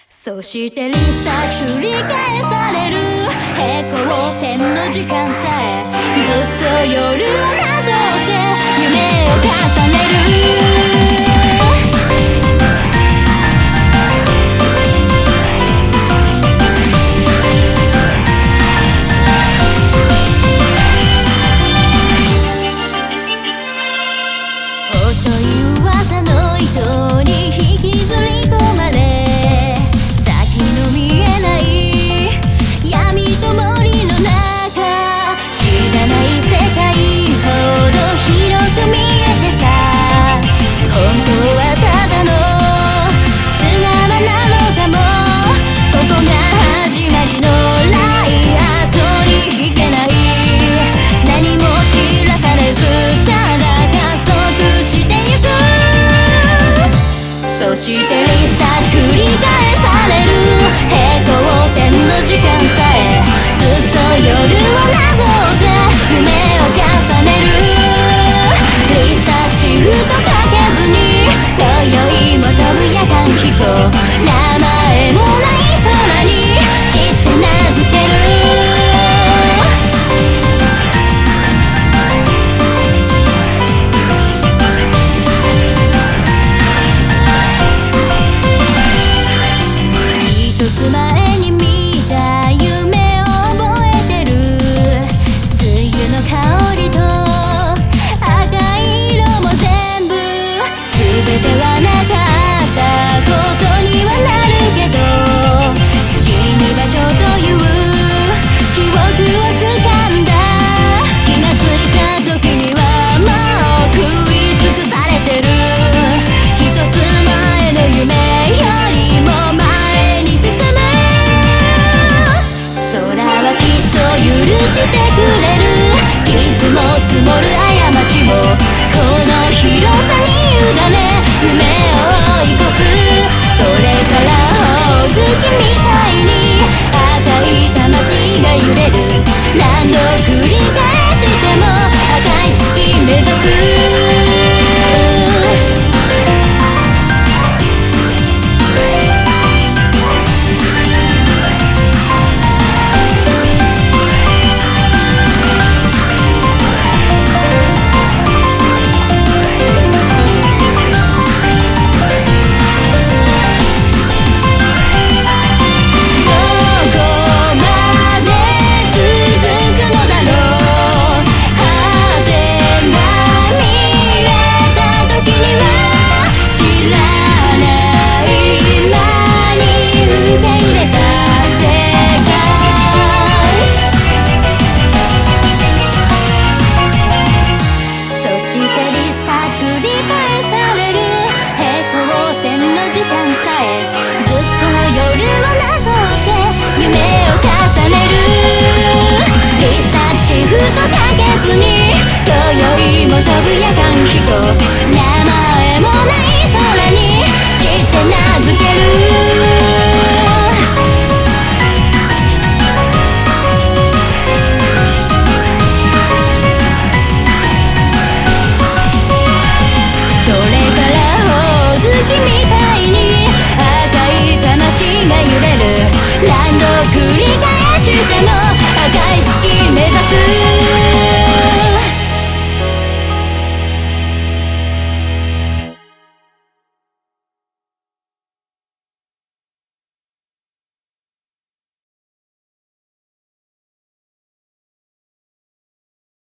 そしてリスタート繰り返される平行線の時間さえずっと夜をなぞって夢を重ねる細い噂の糸に引きずり込まれ先の見えない闇と森の中知らない世界ほど広く見えてさ本当はただの砂場なのかもここが始まりのライアートに引けない何も知らされずただそしてリスタート繰り返される平行線の時間さえずっと夜をなぞって夢を重ねるリスタートシフトかけずに今宵も飛ぶ夜間飛行名前もない空に散って名付ける前に見た夢を覚えてる梅雨の香りと赤い色も全部全てはなかったことにはなるけど死に場所という記憶を掴んだ気がついた時にはもう食い尽くされてる一つ前の夢よりも前に進む許してくれる傷も積もる過ちもこの広さに委ね夢を追い越すそれからほおずきみたいに赤い魂が揺れる何度繰り返しても赤い月目指すシフトかけずに今宵も飛ぶ夜間飛行名前もない空に散って名付けるそれからほおずきみたいに赤い魂が揺れる何度繰り返しても赤い月目指す